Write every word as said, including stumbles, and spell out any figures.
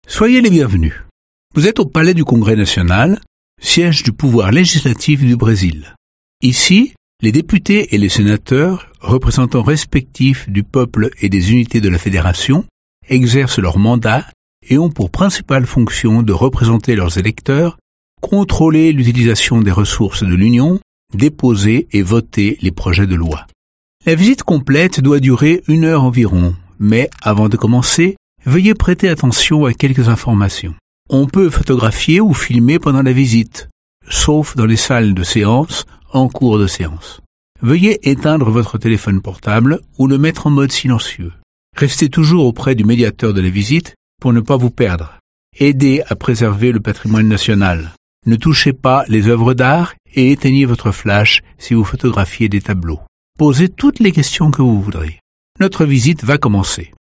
Soyez les bienvenus. Vous êtes au Palais du Congrès national, siège du pouvoir législatif du Brésil. Ici, les députés et les sénateurs, représentants respectifs du peuple et des unités de la Fédération, exercent leur mandat et ont pour principale fonction de représenter leurs électeurs, contrôler l'utilisation des ressources de l'Union, déposer et voter les projets de loi. La visite complète doit durer une heure environ, mais avant de commencer, veuillez prêter attention à quelques informations. On peut photographier ou filmer pendant la visite, sauf dans les salles de séance, en cours de séance. Veuillez éteindre votre téléphone portable ou le mettre en mode silencieux. Restez toujours auprès du médiateur de la visite pour ne pas vous perdre. Aidez à préserver le patrimoine national. Ne touchez pas les œuvres d'art et éteignez votre flash si vous photographiez des tableaux. Posez toutes les questions que vous voudrez. Notre visite va commencer.